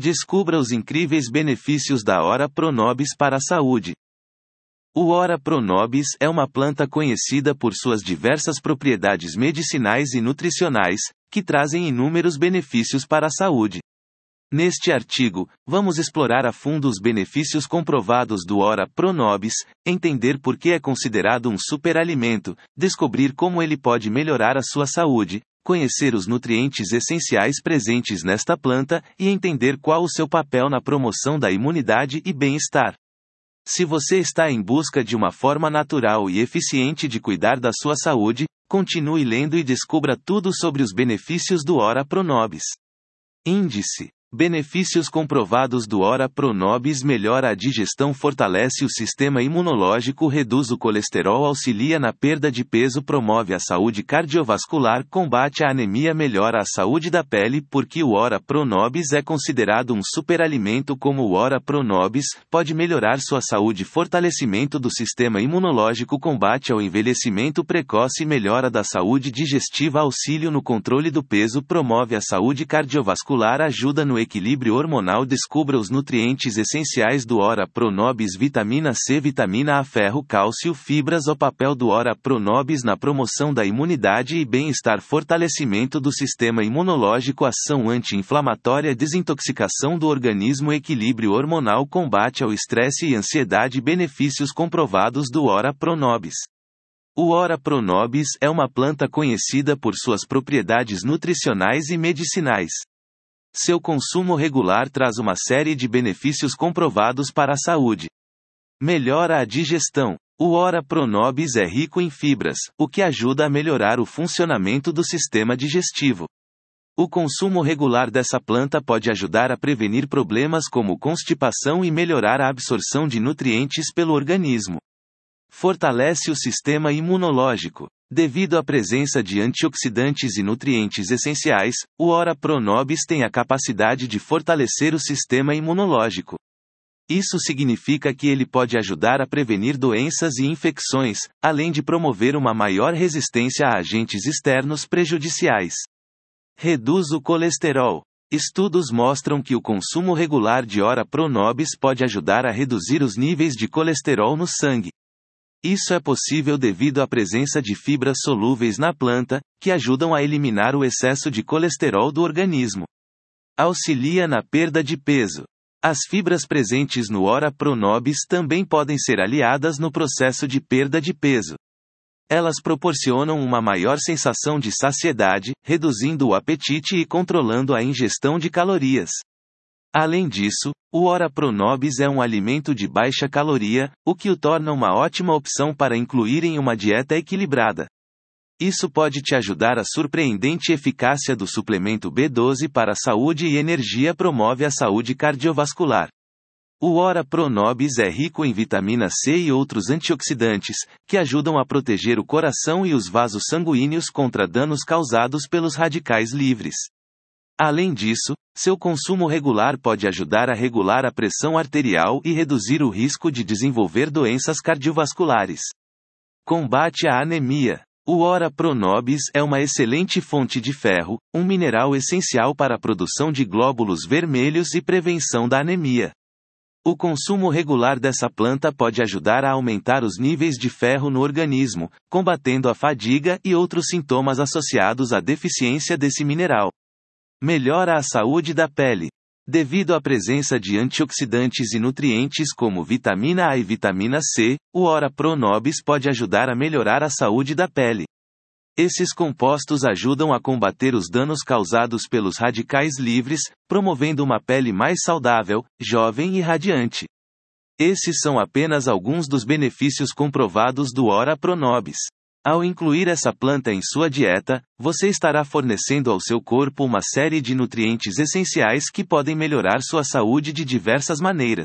Descubra os incríveis benefícios da Ora Pronobis para a saúde. O Ora Pronobis é uma planta conhecida por suas diversas propriedades medicinais e nutricionais, que trazem inúmeros benefícios para a saúde. Neste artigo, vamos explorar a fundo os benefícios comprovados do Ora Pronobis, entender por que é considerado um superalimento, descobrir como ele pode melhorar a sua saúde, conhecer os nutrientes essenciais presentes nesta planta e entender qual o seu papel na promoção da imunidade e bem-estar. Se você está em busca de uma forma natural e eficiente de cuidar da sua saúde, continue lendo e descubra tudo sobre os benefícios do Ora Pronobis. Índice: benefícios comprovados do Ora Pronobis: melhora a digestão, fortalece o sistema imunológico, reduz o colesterol, auxilia na perda de peso, promove a saúde cardiovascular, combate a anemia, melhora a saúde da pele. Porque o Ora Pronobis é considerado um superalimento? Como o Ora Pronobis pode melhorar sua saúde? Fortalecimento do sistema imunológico, combate ao envelhecimento precoce, melhora da saúde digestiva, auxílio no controle do peso, promove a saúde cardiovascular, ajuda no equilíbrio hormonal. Descubra os nutrientes essenciais do Ora Pronobis: vitamina C, vitamina A, ferro, cálcio, fibras. O papel do Ora Pronobis na promoção da imunidade e bem-estar: fortalecimento do sistema imunológico, ação anti-inflamatória, desintoxicação do organismo, equilíbrio hormonal, combate ao estresse e ansiedade. Benefícios comprovados do Ora Pronobis. O Ora Pronobis é uma planta conhecida por suas propriedades nutricionais e medicinais. Seu consumo regular traz uma série de benefícios comprovados para a saúde. Melhora a digestão. O Ora Pronobis é rico em fibras, o que ajuda a melhorar o funcionamento do sistema digestivo. O consumo regular dessa planta pode ajudar a prevenir problemas como constipação e melhorar a absorção de nutrientes pelo organismo. Fortalece o sistema imunológico. Devido à presença de antioxidantes e nutrientes essenciais, o Ora Pronobis tem a capacidade de fortalecer o sistema imunológico. Isso significa que ele pode ajudar a prevenir doenças e infecções, além de promover uma maior resistência a agentes externos prejudiciais. Reduz o colesterol. Estudos mostram que o consumo regular de Ora Pronobis pode ajudar a reduzir os níveis de colesterol no sangue. Isso é possível devido à presença de fibras solúveis na planta, que ajudam a eliminar o excesso de colesterol do organismo. Auxilia na perda de peso. As fibras presentes no Ora Pronobis também podem ser aliadas no processo de perda de peso. Elas proporcionam uma maior sensação de saciedade, reduzindo o apetite e controlando a ingestão de calorias. Além disso, o Ora Pronobis é um alimento de baixa caloria, o que o torna uma ótima opção para incluir em uma dieta equilibrada. Isso pode te ajudar. A surpreendente eficácia do suplemento B12 para a saúde e energia promove a saúde cardiovascular. O Ora Pronobis é rico em vitamina C e outros antioxidantes, que ajudam a proteger o coração e os vasos sanguíneos contra danos causados pelos radicais livres. Além disso, seu consumo regular pode ajudar a regular a pressão arterial e reduzir o risco de desenvolver doenças cardiovasculares. Combate a anemia. O Ora Pronobis é uma excelente fonte de ferro, um mineral essencial para a produção de glóbulos vermelhos e prevenção da anemia. O consumo regular dessa planta pode ajudar a aumentar os níveis de ferro no organismo, combatendo a fadiga e outros sintomas associados à deficiência desse mineral. Melhora a saúde da pele. Devido à presença de antioxidantes e nutrientes como vitamina A e vitamina C, o Ora Pronobis pode ajudar a melhorar a saúde da pele. Esses compostos ajudam a combater os danos causados pelos radicais livres, promovendo uma pele mais saudável, jovem e radiante. Esses são apenas alguns dos benefícios comprovados do Ora Pronobis. Ao incluir essa planta em sua dieta, você estará fornecendo ao seu corpo uma série de nutrientes essenciais que podem melhorar sua saúde de diversas maneiras.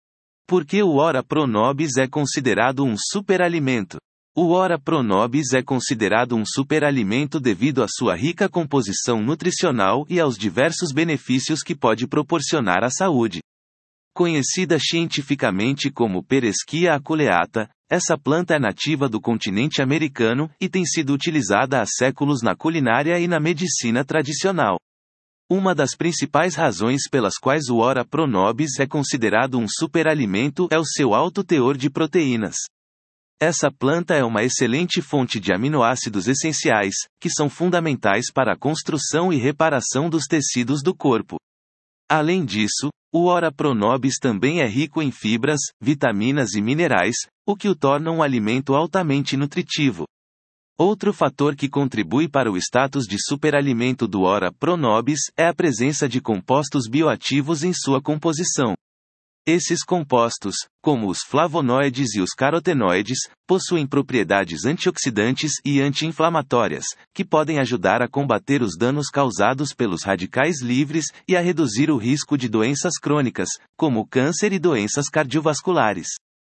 Por que o Ora Pronobis é considerado um superalimento? O Ora Pronobis é considerado um superalimento devido à sua rica composição nutricional e aos diversos benefícios que pode proporcionar à saúde. Conhecida cientificamente como Pereskia aculeata, essa planta é nativa do continente americano e tem sido utilizada há séculos na culinária e na medicina tradicional. Uma das principais razões pelas quais o Ora Pro Nobis é considerado um superalimento é o seu alto teor de proteínas. Essa planta é uma excelente fonte de aminoácidos essenciais, que são fundamentais para a construção e reparação dos tecidos do corpo. Além disso, o Ora Pro Nobis também é rico em fibras, vitaminas e minerais, o que o torna um alimento altamente nutritivo. Outro fator que contribui para o status de superalimento do Ora Pro Nobis é a presença de compostos bioativos em sua composição. Esses compostos, como os flavonoides e os carotenoides, possuem propriedades antioxidantes e anti-inflamatórias, que podem ajudar a combater os danos causados pelos radicais livres e a reduzir o risco de doenças crônicas, como câncer e doenças cardiovasculares.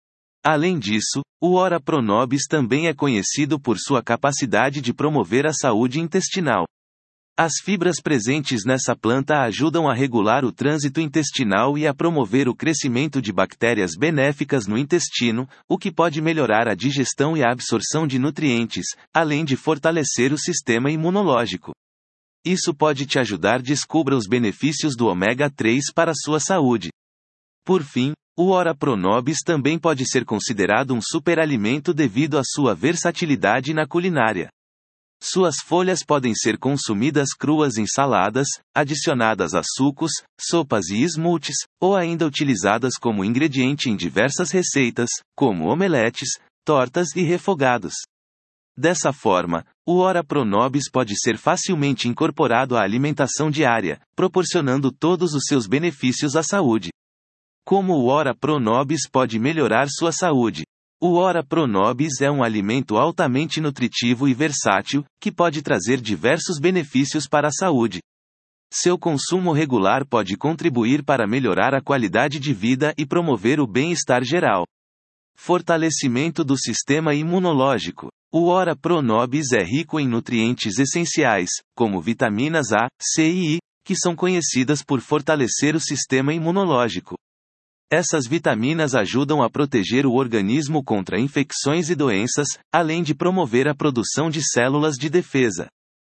Além disso, o Ora Pro Nobis também é conhecido por sua capacidade de promover a saúde intestinal. As fibras presentes nessa planta ajudam a regular o trânsito intestinal e a promover o crescimento de bactérias benéficas no intestino, o que pode melhorar a digestão e a absorção de nutrientes, além de fortalecer o sistema imunológico. Isso pode te ajudar. Descubra os benefícios do ômega 3 para a sua saúde. Por fim, o Ora Pro Nobis também pode ser considerado um superalimento devido à sua versatilidade na culinária. Suas folhas podem ser consumidas cruas em saladas, adicionadas a sucos, sopas e smoothies, ou ainda utilizadas como ingrediente em diversas receitas, como omeletes, tortas e refogados. Dessa forma, o Ora Pro Nobis pode ser facilmente incorporado à alimentação diária, proporcionando todos os seus benefícios à saúde. Como o Ora Pro Nobis pode melhorar sua saúde? O Ora Pro Nobis é um alimento altamente nutritivo e versátil, que pode trazer diversos benefícios para a saúde. Seu consumo regular pode contribuir para melhorar a qualidade de vida e promover o bem-estar geral. Fortalecimento do sistema imunológico. O Ora Pro Nobis é rico em nutrientes essenciais, como vitaminas A, C e I, que são conhecidas por fortalecer o sistema imunológico. Essas vitaminas ajudam a proteger o organismo contra infecções e doenças, além de promover a produção de células de defesa.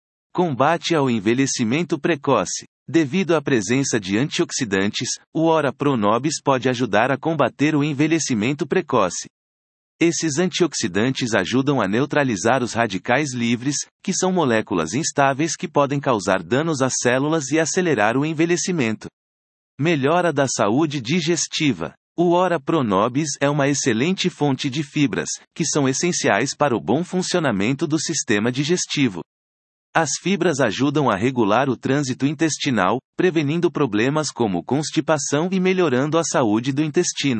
Combate ao envelhecimento precoce. Devido à presença de antioxidantes, o Ora Pro Nobis pode ajudar a combater o envelhecimento precoce. Esses antioxidantes ajudam a neutralizar os radicais livres, que são moléculas instáveis que podem causar danos às células e acelerar o envelhecimento. Melhora da saúde digestiva. O Ora Pro Nobis é uma excelente fonte de fibras, que são essenciais para o bom funcionamento do sistema digestivo. As fibras ajudam a regular o trânsito intestinal, prevenindo problemas como constipação e melhorando a saúde do intestino.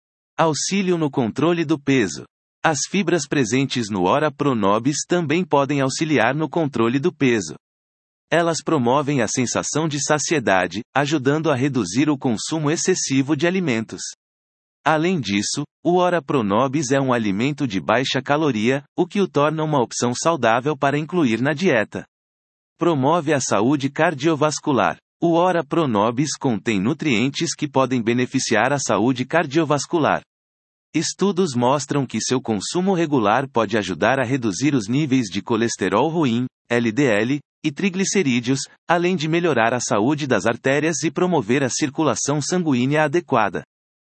Auxílio no controle do peso. As fibras presentes no Ora Pro Nobis também podem auxiliar no controle do peso. Elas promovem a sensação de saciedade, ajudando a reduzir o consumo excessivo de alimentos. Além disso, o Ora Pro Nobis é um alimento de baixa caloria, o que o torna uma opção saudável para incluir na dieta. Promove a saúde cardiovascular. O Ora Pro Nobis contém nutrientes que podem beneficiar a saúde cardiovascular. Estudos mostram que seu consumo regular pode ajudar a reduzir os níveis de colesterol ruim, LDL, e triglicerídeos, além de melhorar a saúde das artérias e promover a circulação sanguínea adequada.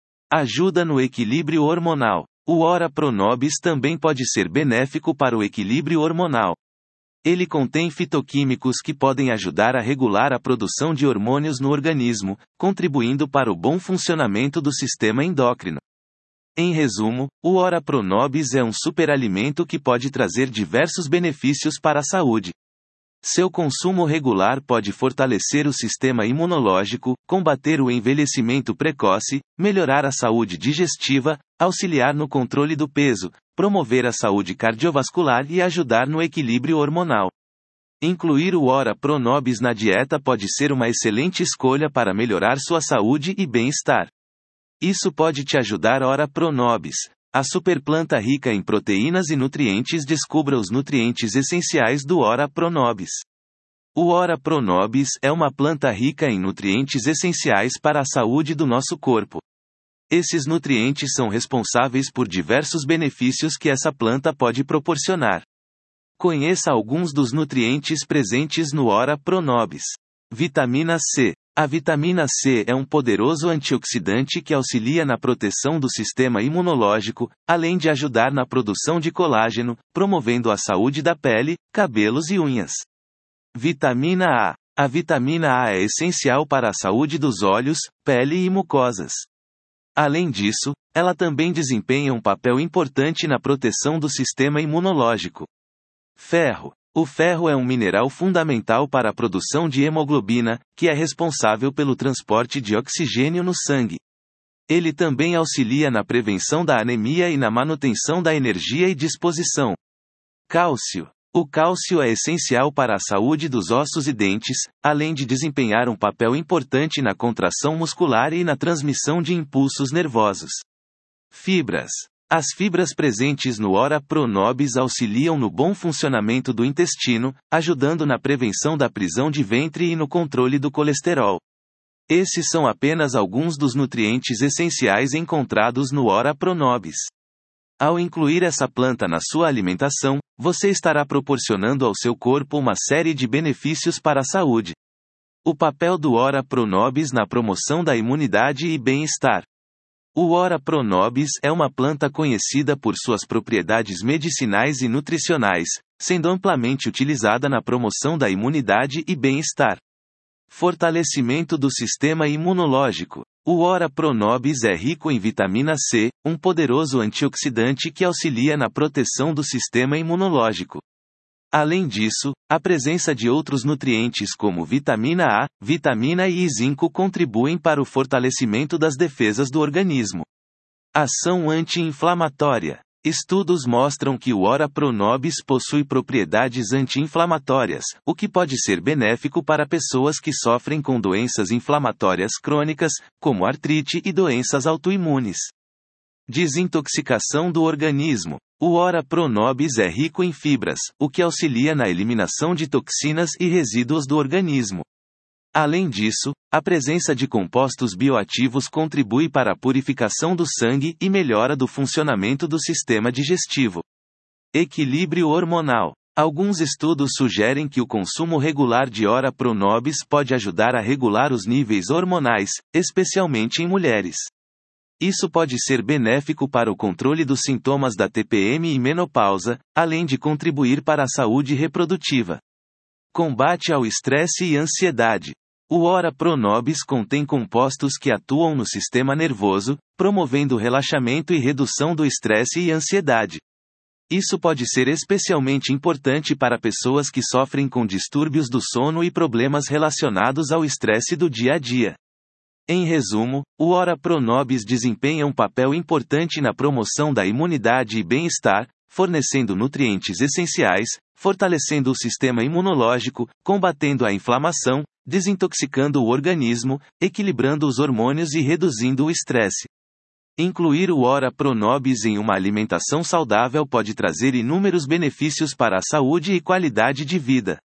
Ajuda no equilíbrio hormonal. O Ora Pro Nobis também pode ser benéfico para o equilíbrio hormonal. Ele contém fitoquímicos que podem ajudar a regular a produção de hormônios no organismo, contribuindo para o bom funcionamento do sistema endócrino. Em resumo, o Ora Pro Nobis é um superalimento que pode trazer diversos benefícios para a saúde. Seu consumo regular pode fortalecer o sistema imunológico, combater o envelhecimento precoce, melhorar a saúde digestiva, auxiliar no controle do peso, promover a saúde cardiovascular e ajudar no equilíbrio hormonal. Incluir o Ora Pro Nobis na dieta pode ser uma excelente escolha para melhorar sua saúde e bem-estar. Isso pode te ajudar. Ora Pro Nobis. A superplanta rica em proteínas e nutrientes. Descubra os nutrientes essenciais do Ora Pro Nobis. O Ora Pro Nobis é uma planta rica em nutrientes essenciais para a saúde do nosso corpo. Esses nutrientes são responsáveis por diversos benefícios que essa planta pode proporcionar. Conheça alguns dos nutrientes presentes no Ora Pro Nobis. Vitamina C. A vitamina C é um poderoso antioxidante que auxilia na proteção do sistema imunológico, além de ajudar na produção de colágeno, promovendo a saúde da pele, cabelos e unhas. Vitamina A. A vitamina A é essencial para a saúde dos olhos, pele e mucosas. Além disso, ela também desempenha um papel importante na proteção do sistema imunológico. Ferro. O ferro é um mineral fundamental para a produção de hemoglobina, que é responsável pelo transporte de oxigênio no sangue. Ele também auxilia na prevenção da anemia e na manutenção da energia e disposição. Cálcio. O cálcio é essencial para a saúde dos ossos e dentes, além de desempenhar um papel importante na contração muscular e na transmissão de impulsos nervosos. Fibras. As fibras presentes no Ora Pro Nobis auxiliam no bom funcionamento do intestino, ajudando na prevenção da prisão de ventre e no controle do colesterol. Esses são apenas alguns dos nutrientes essenciais encontrados no Ora Pro Nobis. Ao incluir essa planta na sua alimentação, você estará proporcionando ao seu corpo uma série de benefícios para a saúde. O papel do Ora Pro Nobis na promoção da imunidade e bem-estar. O Ora Pro Nobis é uma planta conhecida por suas propriedades medicinais e nutricionais, sendo amplamente utilizada na promoção da imunidade e bem-estar. Fortalecimento do sistema imunológico. O Ora Pro Nobis é rico em vitamina C, um poderoso antioxidante que auxilia na proteção do sistema imunológico. Além disso, a presença de outros nutrientes como vitamina A, vitamina E e zinco contribuem para o fortalecimento das defesas do organismo. Ação anti-inflamatória. Estudos mostram que o Ora Pro Nobis possui propriedades anti-inflamatórias, o que pode ser benéfico para pessoas que sofrem com doenças inflamatórias crônicas, como artrite e doenças autoimunes. Desintoxicação do organismo. O Ora Pro Nobis é rico em fibras, o que auxilia na eliminação de toxinas e resíduos do organismo. Além disso, a presença de compostos bioativos contribui para a purificação do sangue e melhora do funcionamento do sistema digestivo. Equilíbrio hormonal. Alguns estudos sugerem que o consumo regular de Ora Pro Nobis pode ajudar a regular os níveis hormonais, especialmente em mulheres. Isso pode ser benéfico para o controle dos sintomas da TPM e menopausa, além de contribuir para a saúde reprodutiva. Combate ao estresse e ansiedade. O Ora Pro Nobis contém compostos que atuam no sistema nervoso, promovendo relaxamento e redução do estresse e ansiedade. Isso pode ser especialmente importante para pessoas que sofrem com distúrbios do sono e problemas relacionados ao estresse do dia a dia. Em resumo, o Ora Pro Nobis desempenha um papel importante na promoção da imunidade e bem-estar, fornecendo nutrientes essenciais, fortalecendo o sistema imunológico, combatendo a inflamação, desintoxicando o organismo, equilibrando os hormônios e reduzindo o estresse. Incluir o Ora Pro Nobis em uma alimentação saudável pode trazer inúmeros benefícios para a saúde e qualidade de vida.